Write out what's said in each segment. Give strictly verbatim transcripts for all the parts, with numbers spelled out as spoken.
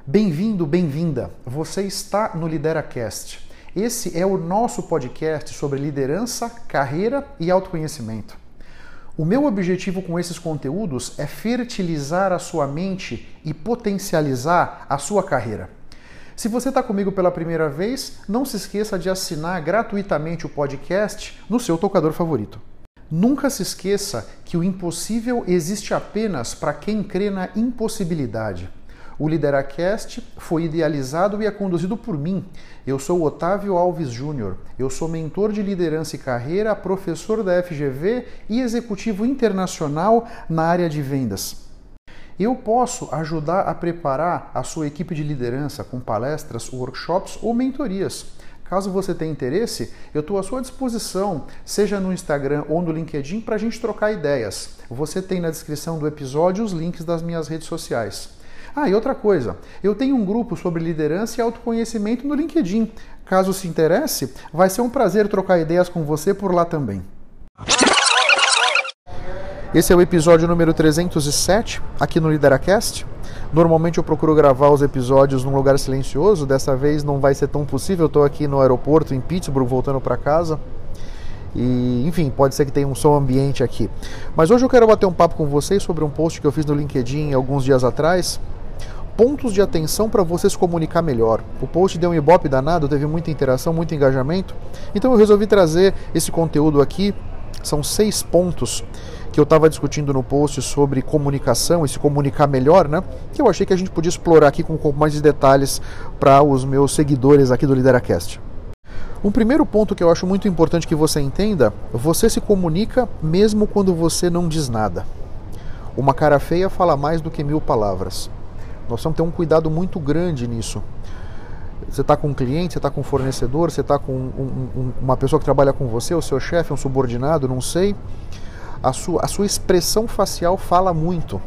Bem-vindo, bem-vinda! Você está no LideraCast. Esse é o nosso podcast sobre liderança, carreira e autoconhecimento. O meu objetivo com esses conteúdos é fertilizar a sua mente e potencializar a sua carreira. Se você está comigo pela primeira vez, não se esqueça de assinar gratuitamente o podcast no seu tocador favorito. Nunca se esqueça que o impossível existe apenas para quem crê na impossibilidade. O LideraCast foi idealizado e é conduzido por mim. Eu sou Otávio Alves Júnior. Eu sou mentor de liderança e carreira, professor da F G V e executivo internacional na área de vendas. Eu posso ajudar a preparar a sua equipe de liderança com palestras, workshops ou mentorias. Caso você tenha interesse, eu estou à sua disposição, seja no Instagram ou no LinkedIn, para a gente trocar ideias. Você tem na descrição do episódio os links das minhas redes sociais. Ah, e outra coisa, eu tenho um grupo sobre liderança e autoconhecimento no LinkedIn. Caso se interesse, vai ser um prazer trocar ideias com você por lá também. Esse é o episódio número trezentos e sete, aqui no LideraCast. Normalmente eu procuro gravar os episódios num lugar silencioso, dessa vez não vai ser tão possível, eu estou aqui no aeroporto em Pittsburgh, voltando para casa. E, enfim, pode ser que tenha um som ambiente aqui. Mas hoje eu quero bater um papo com vocês sobre um post que eu fiz no LinkedIn alguns dias atrás. Pontos de atenção para você se comunicar melhor. O post deu um ibope danado, teve muita interação, muito engajamento. Então eu resolvi trazer esse conteúdo aqui. São seis pontos que eu estava discutindo no post sobre comunicação e se comunicar melhor, né? Que eu achei que a gente podia explorar aqui com um pouco mais de detalhes para os meus seguidores aqui do LideraCast. Um primeiro ponto que eu acho muito importante que você entenda: você se comunica mesmo quando você não diz nada. Uma cara feia fala mais do que mil palavras. Nós temos que ter um cuidado muito grande nisso. Você está com um cliente, você está com um fornecedor, você está com um, um, uma pessoa que trabalha com você, o seu chefe, um subordinado, não sei. A sua, a sua expressão facial fala muito.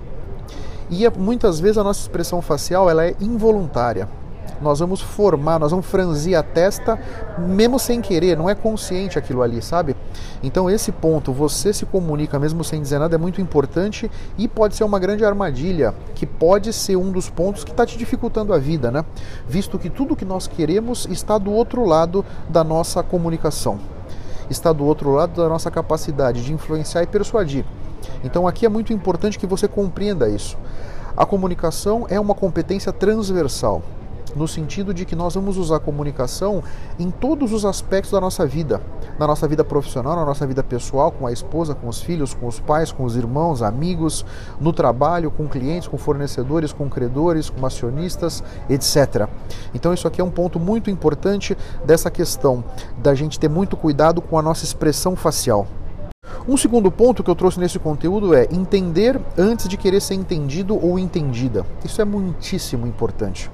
E muitas vezes a nossa expressão facial ela é involuntária. Nós vamos formar, nós vamos franzir a testa, mesmo sem querer, não é consciente aquilo ali, sabe? Então esse ponto, você se comunica mesmo sem dizer nada, é muito importante e pode ser uma grande armadilha, que pode ser um dos pontos que está te dificultando a vida, né? Visto que tudo que nós queremos está do outro lado da nossa comunicação, está do outro lado da nossa capacidade de influenciar e persuadir. Então aqui é muito importante que você compreenda isso. A comunicação é uma competência transversal, no sentido de que nós vamos usar a comunicação em todos os aspectos da nossa vida, na nossa vida profissional, na nossa vida pessoal, com a esposa, com os filhos, com os pais, com os irmãos, amigos, no trabalho, com clientes, com fornecedores, com credores, com acionistas, etcétera. Então isso aqui é um ponto muito importante dessa questão da gente ter muito cuidado com a nossa expressão facial. Um segundo ponto que eu trouxe nesse conteúdo é entender antes de querer ser entendido ou entendida. Isso é muitíssimo importante.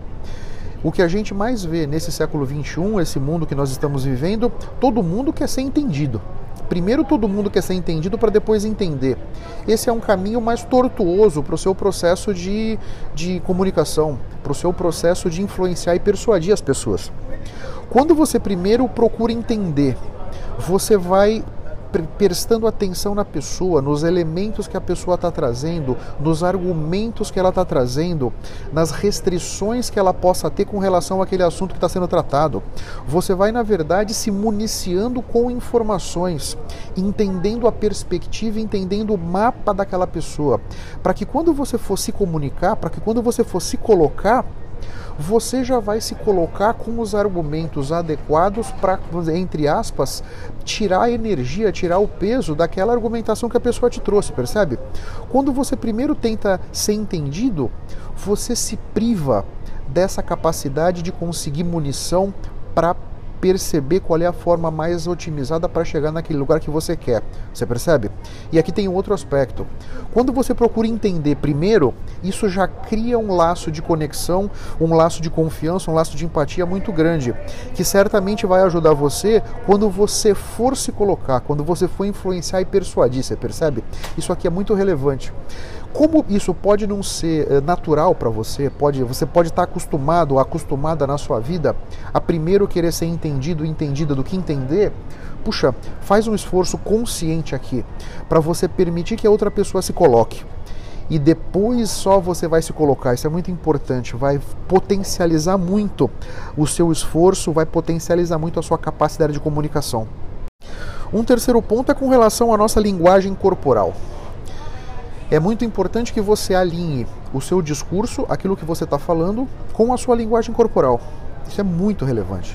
O que a gente mais vê nesse século vinte e um, esse mundo que nós estamos vivendo, todo mundo quer ser entendido. Primeiro todo mundo quer ser entendido para depois entender. Esse é um caminho mais tortuoso para o seu processo de, de comunicação, para o seu processo de influenciar e persuadir as pessoas. Quando você primeiro procura entender, você vai prestando atenção na pessoa, nos elementos que a pessoa está trazendo, nos argumentos que ela está trazendo, nas restrições que ela possa ter com relação àquele assunto que está sendo tratado. Você vai, na verdade, se municiando com informações, entendendo a perspectiva, entendendo o mapa daquela pessoa, para que quando você for se comunicar, para que quando você for se colocar, você já vai se colocar com os argumentos adequados para, entre aspas, tirar a energia, tirar o peso daquela argumentação que a pessoa te trouxe, percebe? Quando você primeiro tenta ser entendido, você se priva dessa capacidade de conseguir munição para perceber qual é a forma mais otimizada para chegar naquele lugar que você quer. Você percebe? E aqui tem um outro aspecto. Quando você procura entender primeiro, isso já cria um laço de conexão, um laço de confiança, um laço de empatia muito grande, que certamente vai ajudar você quando você for se colocar, quando você for influenciar e persuadir, você percebe? Isso aqui é muito relevante. Como isso pode não ser natural para você, pode, você pode estar acostumado, acostumada na sua vida a primeiro querer ser entendido, entendida do que entender, puxa, faz um esforço consciente aqui para você permitir que a outra pessoa se coloque. e depois só você vai se colocar. Isso é muito importante, vai potencializar muito o seu esforço, vai potencializar muito a sua capacidade de comunicação. Um terceiro ponto é com relação à nossa linguagem corporal. É muito importante que você alinhe o seu discurso, aquilo que você está falando, com a sua linguagem corporal. Isso é muito relevante.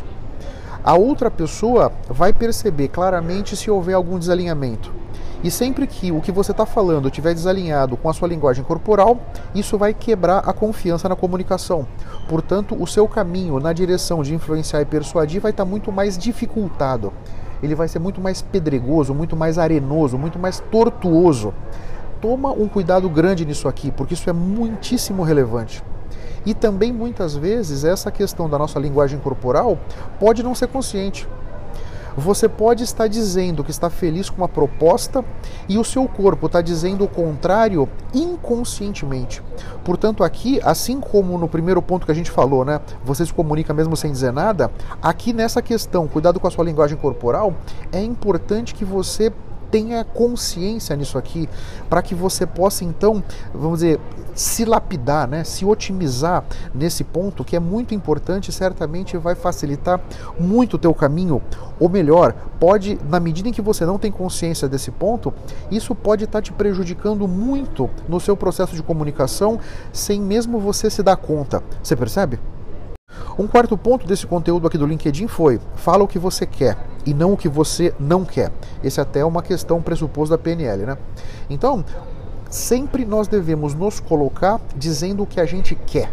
A outra pessoa vai perceber claramente se houver algum desalinhamento. E sempre que o que você está falando estiver desalinhado com a sua linguagem corporal, isso vai quebrar a confiança na comunicação. Portanto, o seu caminho na direção de influenciar e persuadir vai estar muito mais dificultado. Ele vai ser muito mais pedregoso, muito mais arenoso, muito mais tortuoso. Toma um cuidado grande nisso aqui, porque isso é muitíssimo relevante. E também, muitas vezes, essa questão da nossa linguagem corporal pode não ser consciente. Você pode estar dizendo que está feliz com uma proposta e o seu corpo está dizendo o contrário inconscientemente. Portanto, aqui, assim como no primeiro ponto que a gente falou, né, você se comunica mesmo sem dizer nada, aqui nessa questão, cuidado com a sua linguagem corporal, é importante que você tenha consciência nisso aqui, para que você possa então, vamos dizer, se lapidar, né? Se otimizar nesse ponto, que é muito importante, certamente vai facilitar muito o teu caminho, ou melhor, pode, na medida em que você não tem consciência desse ponto, isso pode estar te prejudicando muito no seu processo de comunicação, sem mesmo você se dar conta. Você percebe? Um quarto ponto desse conteúdo aqui do LinkedIn foi: fala o que você quer e não o que você não quer. Esse até é uma questão pressuposto da P N L, né? Então, sempre nós devemos nos colocar dizendo o que a gente quer.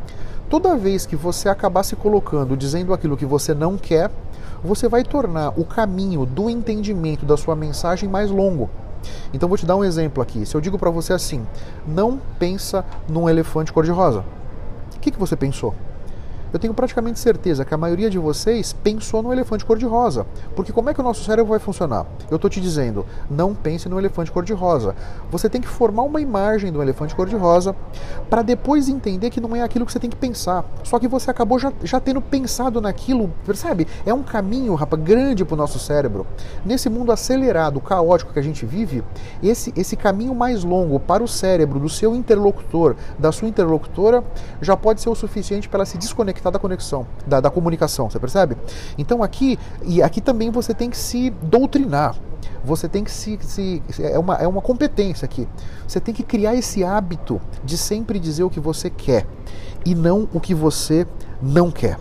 Toda vez que você acabar se colocando dizendo aquilo que você não quer, você vai tornar o caminho do entendimento da sua mensagem mais longo. Então vou te dar um exemplo aqui. Se eu digo para você assim: não pensa num elefante cor-de-rosa, o que, que você pensou? Eu tenho praticamente certeza que a maioria de vocês pensou no elefante cor-de-rosa. Porque como é que o nosso cérebro vai funcionar? Eu estou te dizendo, não pense no elefante cor-de-rosa. Você tem que formar uma imagem do elefante cor-de-rosa para depois entender que não é aquilo que você tem que pensar. Só que você acabou já, já tendo pensado naquilo, percebe? É um caminho, rapaz, grande para o nosso cérebro. Nesse mundo acelerado, caótico que a gente vive, esse, esse caminho mais longo para o cérebro do seu interlocutor, da sua interlocutora, já pode ser o suficiente para ela se desconectar da conexão, da, da comunicação, você percebe? Então aqui, e aqui também você tem que se doutrinar, você tem que se, se é, uma, é uma competência aqui, você tem que criar esse hábito de sempre dizer o que você quer e não o que você não quer.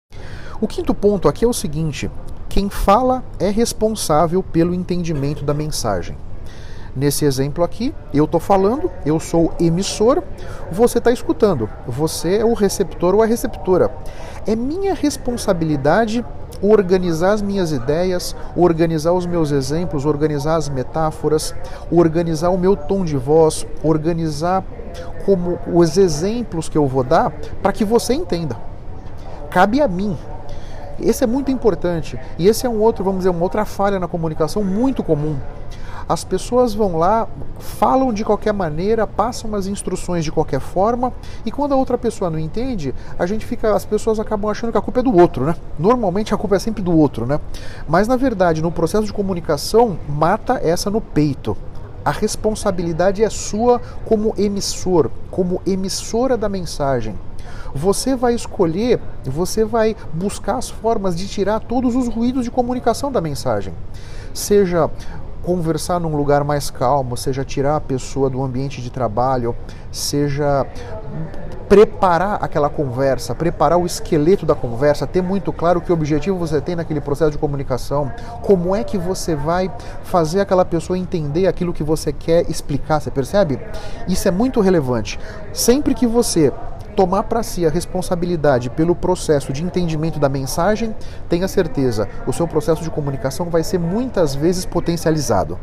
O quinto ponto aqui é o seguinte: quem fala é responsável pelo entendimento da mensagem. Nesse exemplo aqui, eu estou falando, eu sou emissor, você está escutando, você é o receptor ou a receptora. É minha responsabilidade organizar as minhas ideias, organizar os meus exemplos, organizar as metáforas, organizar o meu tom de voz, organizar como os exemplos que eu vou dar para que você entenda. Cabe a mim. Esse é muito importante e esse é um outro, vamos dizer, uma outra falha na comunicação muito comum. As pessoas vão lá, falam de qualquer maneira, passam umas instruções de qualquer forma, e quando a outra pessoa não entende, a gente fica, as pessoas acabam achando que a culpa é do outro, né? Normalmente a culpa é sempre do outro, né? Mas na verdade, no processo de comunicação, mata essa no peito. A responsabilidade é sua como emissor, como emissora da mensagem. Você vai escolher, você vai buscar as formas de tirar todos os ruídos de comunicação da mensagem. Seja conversar num lugar mais calmo, seja tirar a pessoa do ambiente de trabalho, seja preparar aquela conversa, preparar o esqueleto da conversa, ter muito claro que objetivo você tem naquele processo de comunicação, como é que você vai fazer aquela pessoa entender aquilo que você quer explicar, você percebe? Isso é muito relevante. Sempre que você tomar para si a responsabilidade pelo processo de entendimento da mensagem, tenha certeza, o seu processo de comunicação vai ser muitas vezes potencializado.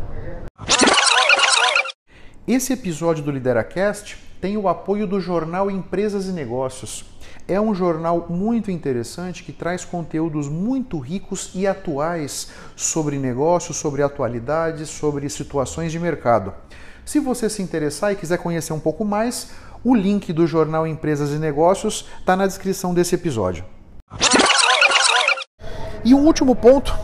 Esse episódio do LideraCast tem o apoio do jornal Empresas e Negócios. É um jornal muito interessante que traz conteúdos muito ricos e atuais sobre negócios, sobre atualidades, sobre situações de mercado. Se você se interessar e quiser conhecer um pouco mais, o link do jornal Empresas e Negócios está na descrição desse episódio. E um último ponto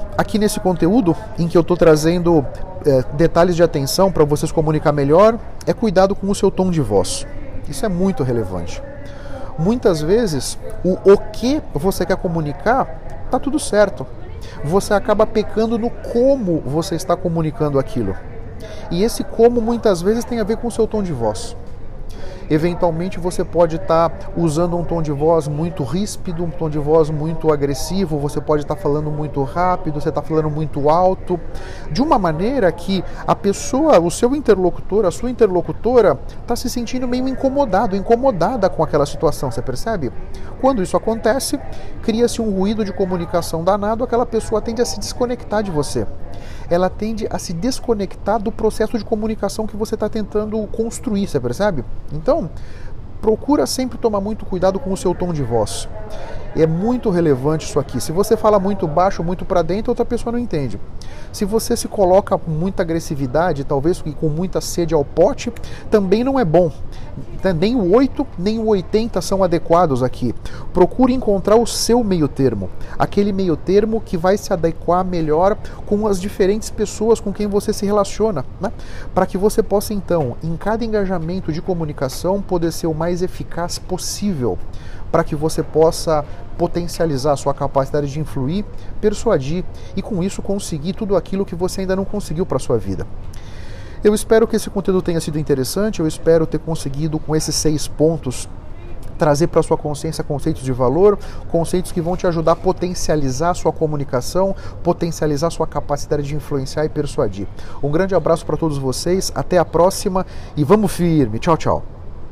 aqui nesse conteúdo, em que eu estou trazendo é, detalhes de atenção para vocês comunicar melhor, é cuidado com o seu tom de voz. Isso é muito relevante. Muitas vezes, o o que você quer comunicar, está tudo certo. Você acaba pecando no como você está comunicando aquilo. E esse como muitas vezes tem a ver com o seu tom de voz. Eventualmente você pode estar usando um tom de voz muito ríspido, um tom de voz muito agressivo, você pode estar falando muito rápido, você está falando muito alto, de uma maneira que a pessoa, o seu interlocutor, a sua interlocutora, está se sentindo meio incomodado, incomodada com aquela situação, você percebe? Quando isso acontece, cria-se um ruído de comunicação danado, aquela pessoa tende a se desconectar de você. Ela tende a se desconectar do processo de comunicação que você está tentando construir, você percebe? Então, procura sempre tomar muito cuidado com o seu tom de voz. É muito relevante isso aqui. Se você fala muito baixo, muito para dentro, outra pessoa não entende. Se você se coloca com muita agressividade, talvez com muita sede ao pote, também não é bom. Nem o oito, nem o oitenta são adequados aqui. Procure encontrar o seu meio termo. Aquele meio termo que vai se adequar melhor com as diferentes pessoas com quem você se relaciona, né? Para que você possa, então, em cada engajamento de comunicação, poder ser o mais eficaz possível. Para que você possa potencializar a sua capacidade de influir, persuadir e com isso conseguir tudo aquilo que você ainda não conseguiu para a sua vida. Eu espero que esse conteúdo tenha sido interessante, eu espero ter conseguido com esses seis pontos trazer para a sua consciência conceitos de valor, conceitos que vão te ajudar a potencializar a sua comunicação, potencializar a sua capacidade de influenciar e persuadir. Um grande abraço para todos vocês, até a próxima e vamos firme. Tchau, tchau.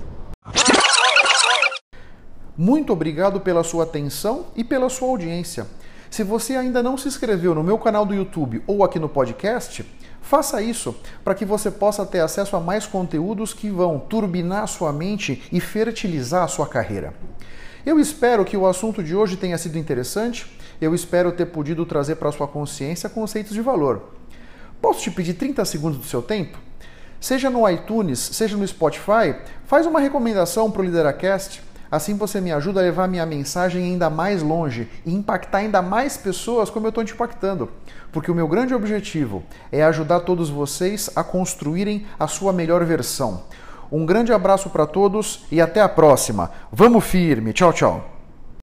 Muito obrigado pela sua atenção e pela sua audiência. Se você ainda não se inscreveu no meu canal do YouTube ou aqui no podcast, faça isso para que você possa ter acesso a mais conteúdos que vão turbinar a sua mente e fertilizar a sua carreira. Eu espero que o assunto de hoje tenha sido interessante, eu espero ter podido trazer para a sua consciência conceitos de valor. Posso te pedir trinta segundos do seu tempo? Seja no iTunes, seja no Spotify, faz uma recomendação para o Lideracast. Assim você me ajuda a levar minha mensagem ainda mais longe e impactar ainda mais pessoas como eu estou te impactando. Porque o meu grande objetivo é ajudar todos vocês a construírem a sua melhor versão. Um grande abraço para todos e até a próxima. Vamos firme. Tchau, tchau.